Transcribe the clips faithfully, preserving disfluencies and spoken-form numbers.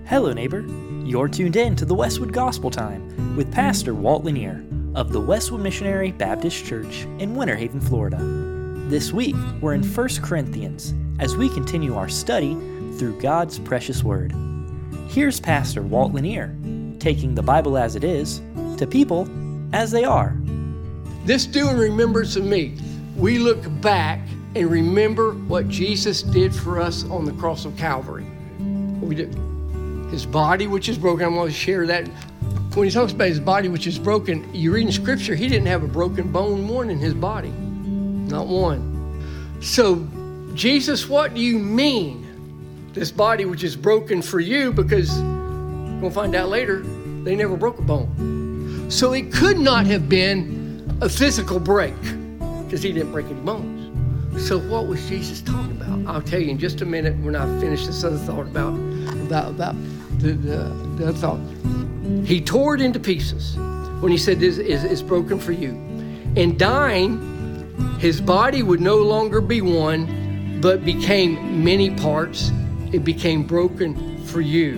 Hello, neighbor. You're tuned in to the Westwood Gospel Time with Pastor Walt Lanier of the Westwood Missionary Baptist Church in Winter Haven, Florida. This week, we're in First Corinthians as we continue our study through God's precious Word. Here's Pastor Walt Lanier, taking the Bible as it is to people as they are. This do in remembrance of me. We look back and remember what Jesus did for us on the cross of Calvary. What we did. His body, which is broken. I'm going to share that. When he talks about his body, which is broken, you read in Scripture, he didn't have a broken bone one in his body. Not one. So, Jesus, what do you mean? This body, which is broken for you, because we're going to find out later, they never broke a bone. So it could not have been a physical break, because he didn't break any bones. So what was Jesus talking about? I'll tell you in just a minute when I finish this other thought about about, about the, the, the other thought. He tore it into pieces when he said this is, is broken for you. And dying, his body would no longer be one, but became many parts. It became broken for you.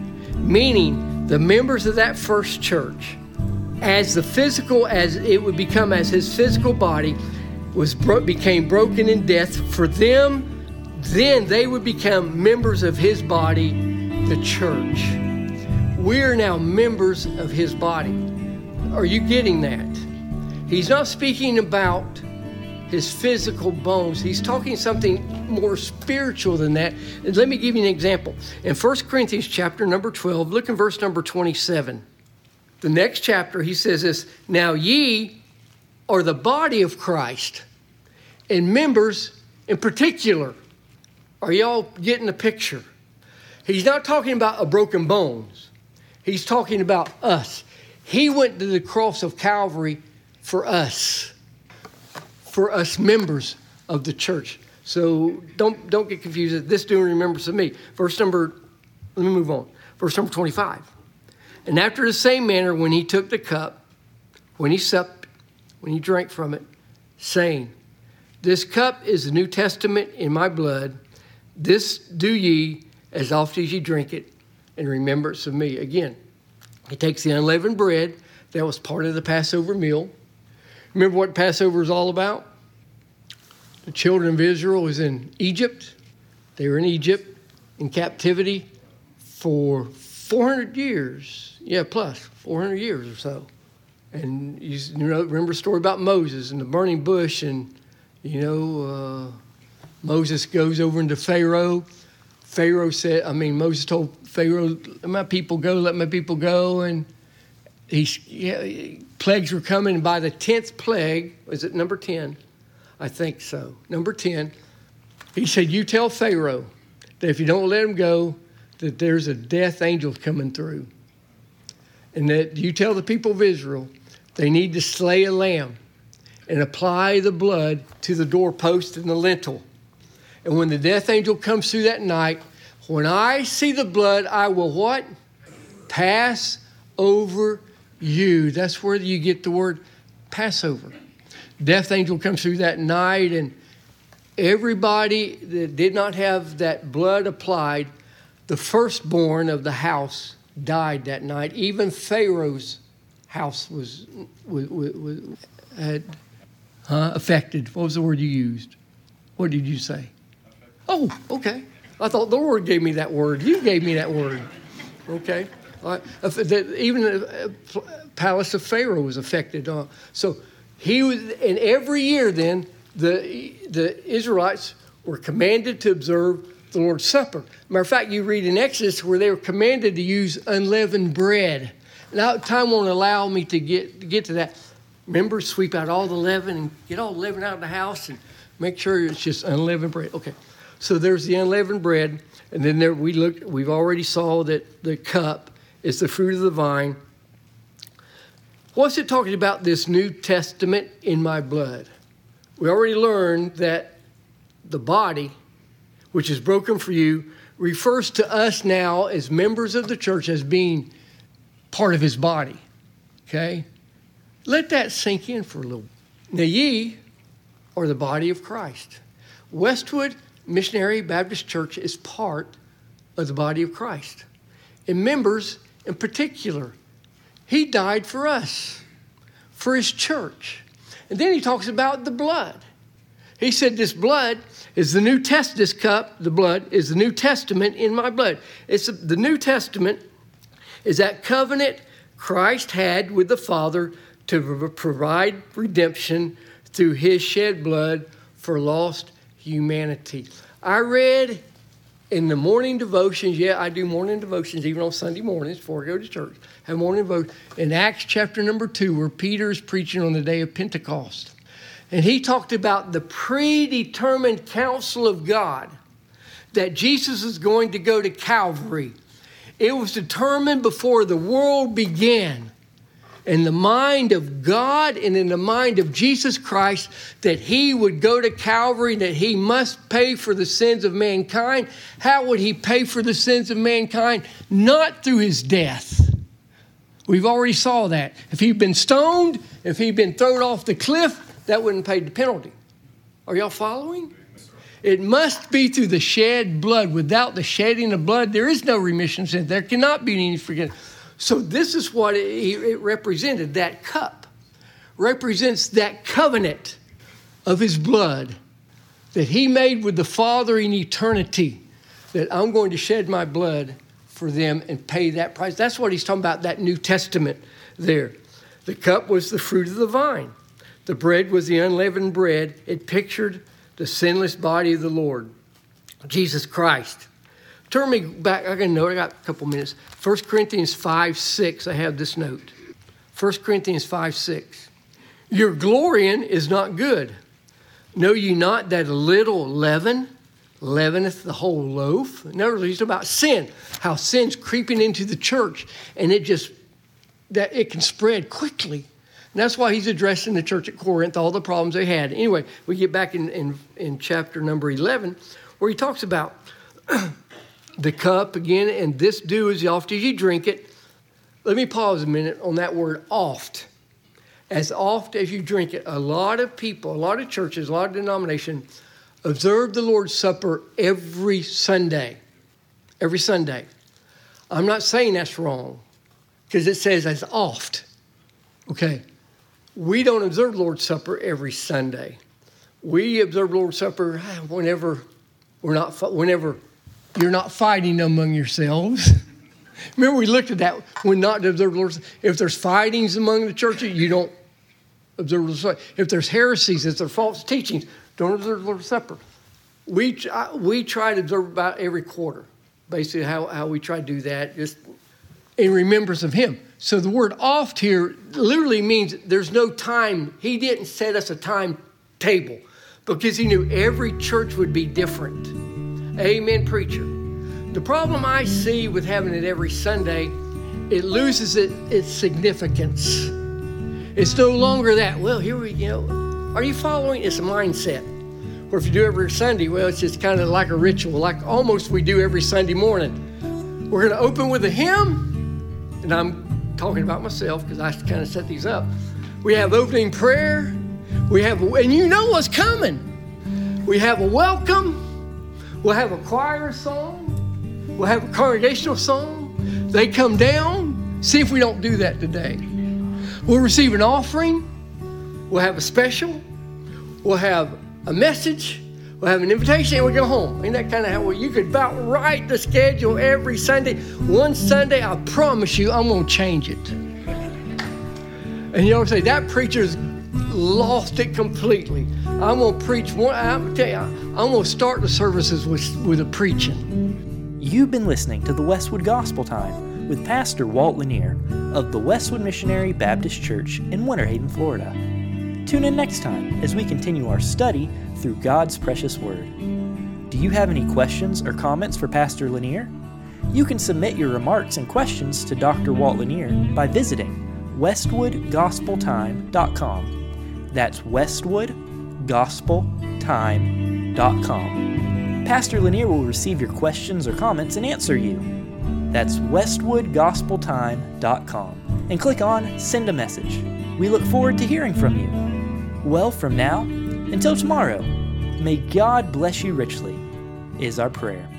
Meaning the members of that first church, as the physical, as it would become as his physical body, was bro- became broken in death for them, then they would become members of his body, the church. We are now members of his body. Are you getting that? He's not speaking about his physical bones. He's talking something more spiritual than that. And let me give you an example. In First Corinthians chapter number twelve, look in verse number twenty-seven. The next chapter, he says this, now ye are the body of Christ, and members in particular. Are y'all getting the picture? He's not talking about a broken bones. He's talking about us. He went to the cross of Calvary for us, for us members of the church. So don't don't get confused. This doing remembrance of me. Verse number, let me move on. Verse number twenty-five. And after the same manner, when he took the cup, when he supped, when he drank from it, saying, this cup is the New Testament in my blood. This do ye as often as ye drink it in remembrance of me. Again, he takes the unleavened bread that was part of the Passover meal. Remember what Passover is all about? The children of Israel was in Egypt. They were in Egypt in captivity for four hundred years. Yeah, plus four hundred years or so. And you know, remember the story about Moses and the burning bush, and you know, uh, Moses goes over into Pharaoh. Pharaoh said, I mean, Moses told Pharaoh, let my people go, let my people go. And he, yeah, plagues were coming. And by the tenth plague, was it number ten? I think so. Number ten, he said, you tell Pharaoh that if you don't let him go, that there's a death angel coming through. And that you tell the people of Israel they need to slay a lamb and apply the blood to the doorpost and the lintel. And when the death angel comes through that night, when I see the blood, I will what? Pass over you. That's where you get the word Passover. Death angel comes through that night, and everybody that did not have that blood applied, the firstborn of the house died that night. Even Pharaoh's house was, was, was had huh, affected. What was the word you used? What did you say? Oh, okay. I thought the Lord gave me that word. You gave me that word. Okay. Uh, even the palace of Pharaoh was affected. Uh, so he was, and every year then, the the Israelites were commanded to observe the Lord's Supper. Matter of fact, you read in Exodus where they were commanded to use unleavened bread. Now, time won't allow me to get to get to that. Remember, sweep out all the leaven and get all the leaven out of the house and make sure it's just unleavened bread. Okay. So there's the unleavened bread, and then there we looked. We've already saw that the cup is the fruit of the vine. What's it talking about? This New Testament in my blood. We already learned that the body, which is broken for you, refers to us now as members of the church as being part of his body. Okay, let that sink in for a little. Now ye are the body of Christ. Westwood Missionary Baptist Church is part of the body of Christ. and members in particular. He died for us, for his church. And then he talks about the blood. He said this blood is the New Testament, this cup, the blood, is the New Testament in my blood. It's the New Testament is that covenant Christ had with the Father to provide redemption through his shed blood for lost humanity. I read in the morning devotions, yeah, I do morning devotions even on Sunday mornings before I go to church. I have morning devotions in Acts chapter number two, where Peter is preaching on the day of Pentecost. And he talked about the predetermined counsel of God that Jesus is going to go to Calvary. It was determined before the world began in the mind of God and in the mind of Jesus Christ that he would go to Calvary, that he must pay for the sins of mankind. How would he pay for the sins of mankind? Not through his death. We've already saw that. If he'd been stoned, if he'd been thrown off the cliff, that wouldn't pay the penalty. Are y'all following? It must be through the shed blood. Without the shedding of blood, there is no remission of sin. There cannot be any forgiveness. So this is what it, it represented. That cup represents that covenant of his blood that he made with the Father in eternity, that I'm going to shed my blood for them and pay that price. That's what he's talking about, that New Testament there. The cup was the fruit of the vine. The bread was the unleavened bread. It pictured the sinless body of the Lord, Jesus Christ. Turn me back. I got a note. I got a couple minutes. First Corinthians five six. I have this note. First Corinthians five six. Your glorying is not good. Know ye not that a little leaven leaveneth the whole loaf? In other words, he's about sin. How sin's creeping into the church, and it just that it can spread quickly. And that's why he's addressing the church at Corinth, all the problems they had. Anyway, we get back in, in, in chapter number eleven, where he talks about the cup again, and this do as oft as you drink it. Let me pause a minute on that word oft. As oft as you drink it. A lot of people, a lot of churches, a lot of denominations observe the Lord's Supper every Sunday. Every Sunday. I'm not saying that's wrong, because it says as oft. Okay. We don't observe Lord's Supper every Sunday. We observe Lord's Supper whenever we're not, whenever you're not fighting among yourselves. Remember, we looked at that when not to observe Lord's Supper. If there's fightings among the churches, you don't observe Lord's Supper. If there's heresies, if there's false teachings, don't observe Lord's Supper. We we try to observe about every quarter. Basically, how, how we try to do that, just in remembrance of him. So the word oft here literally means there's no time. He didn't set us a timetable because he knew every church would be different. Amen, preacher. The problem I see with having it every Sunday, it loses it, its significance. It's no longer that, well, here we, you know, are you following? It's a mindset. Or if you do it every Sunday, well, it's just kind of like a ritual, like almost we do every Sunday morning. We're going to open with a hymn, and I'm talking about myself because I kind of set these up. We have opening prayer. We have, and you know what's coming. We have a welcome. We'll have a choir song. We'll have a congregational song. They come down. See if we don't do that today. We'll receive an offering. We'll have a special. We'll have a message. We'll have an invitation and we go home. Ain't that kind of how well, you could about write the schedule every Sunday. One Sunday, I promise you, I'm going to change it. And you know what I'm saying? That preacher's lost it completely. I'm going to preach one. I'm going to tell you, I'm going to start the services with, with a preaching. You've been listening to the Westwood Gospel Time with Pastor Walt Lanier of the Westwood Missionary Baptist Church in Winter Haven, Florida. Tune in next time as we continue our study through God's precious Word. Do you have any questions or comments for Pastor Lanier? You can submit your remarks and questions to Doctor Walt Lanier by visiting westwood gospel time dot com. That's westwood gospel time dot com. Pastor Lanier will receive your questions or comments and answer you. That's westwood gospel time dot com. And click on Send a Message. We look forward to hearing from you. Well, from now until tomorrow, may God bless you richly, is our prayer.